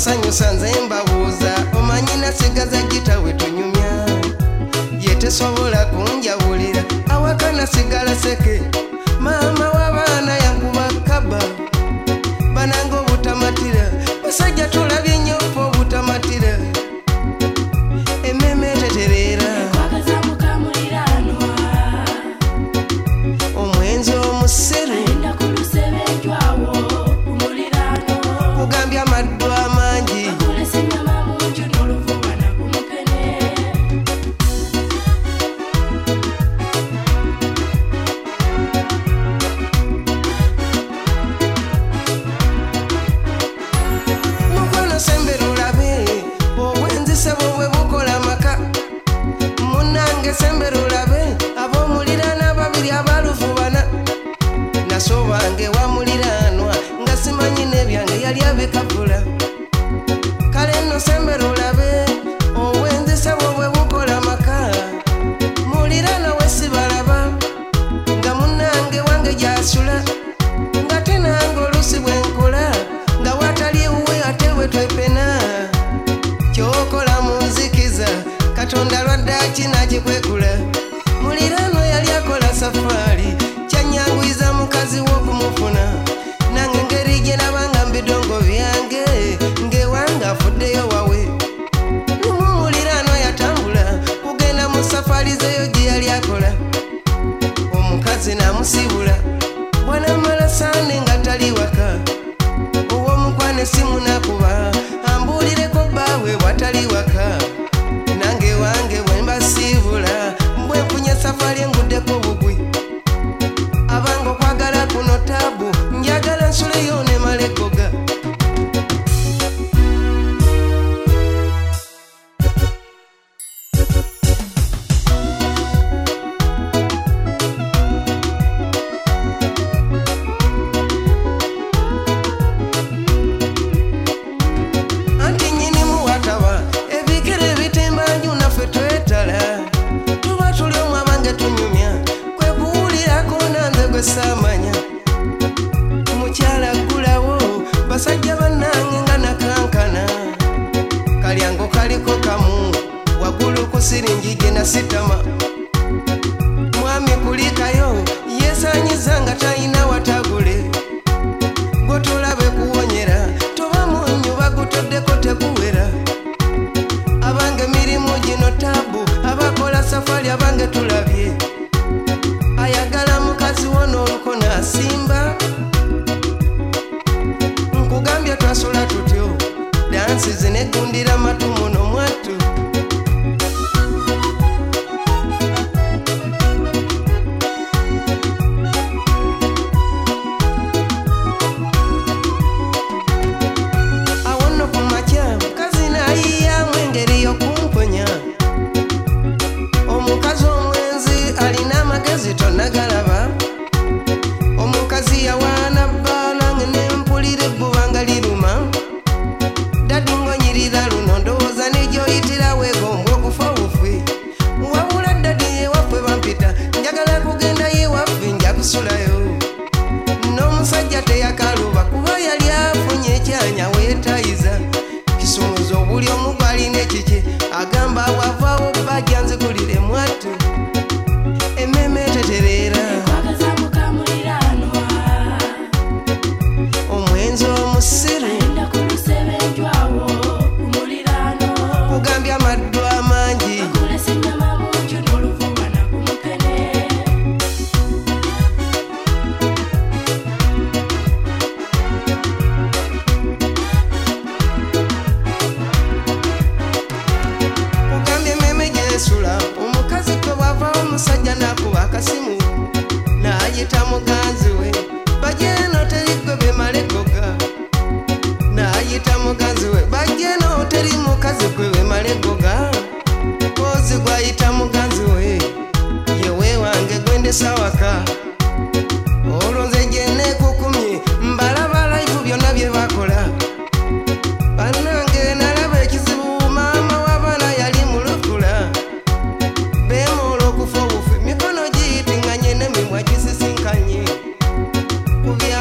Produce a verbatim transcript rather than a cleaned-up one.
basanyusa nze mbabuuza omanyi nasigaza gita we tunyumya ye tesobola kunjawulira awaka nasigala seke maama w'abaana yankuba kaba bananga obutamatira basajja tulabye nnyo obutamatira emmeme tetereera omwenzi omusiru kugambya amaddu amangi mukono sembera olabe obwenzi sebo bwe bukola maka munange sembera olabe ab'omuliraana babiri abaluvubana nasobange wamuliranwa nga simanyi n'ebyange yali abekavula kale nno sembera olabe obwenzi sebo bwe bukola maka muliraana we sibalaba nga munange wange gy'asula nga tenange olusi bwe nkola nga wataliwe ate we twepena kyokola munzikiza katonda lwaddaki nakikwekula muliraano yali akola safaari kyanyanguyiza mukazi w'okumufuna nange ngeri gye nabanga mbidongo byange ng'ewange afuddeyo wawe lumu muliraano yatambula kugenda mu safaari zeyo gye yali akola omukazi namusibula bwanamala saane nga tali waka ow'omukwana essimu nakuba ambuulireko bbaawe bwatali waka nange wange bwe mbasiibula bwe nfunye safaari enguddeko bugwi abange okwagala kuno taabu njagala nsuleyo ne malegoga anti nnyinimu wataba ebikere bitembanyu naffe twetala tuba tuli omu abange tunyumya kwe kuwulirako nanze gwe saamanya mukyala ggulawo basajja bannange nga nakankana kalyango kaliko kamu waggulu ku siringi gye nasitama mwami kulikayo yeesaanyiza nga talina watagule gotulabe kuwonyera toba munyu bagutoddeko tekuwera abange mirimu gino taabu abakola safari abange tulabye ayagala mukazi wono oluko nasimba nkugambye twasula tutyo dansi zinegundira matu muno mwatu awono ku makya mukazi nayiyamu engeri y'okumponya omukazi omwenzi alina amagezi tonagalaba omukazi yawaana bbaala nge nempulira ebbuba nga liruma dadi ngonyirira luno ndowooza negyoyitira weegombwa okufa bufwe wabula dadi yewaffe bampita njagala kugenda yewaffe nja kusulayo n'omusajja teyakaluba kuba yali afunye ekyanya weetayiza kisumuza obuli omu gwalina ekiki agamba wavaawo bajja nzigulire mwatu emmeme tetereera omwenzi omusiru kugambya amaddu amangi kugambya emmeme gyesula omukazi kwe bwavaawo omusajja nakuba akasimu naayita muganzi we bajeno terigwe bemalegoga naayita muganzi we bajeno teri mukazi gwe bemalegoga kozi gwayita muganzi we yewe wange gwendesa waka olwo nze gyenekukumye mbalaba laifu byonna bye bakola bannange nalaba ekizibu maama w'abaana yali mulukula beemoola okufa obufi mikono giyitinganye n'emimwa gisisinkanye kubya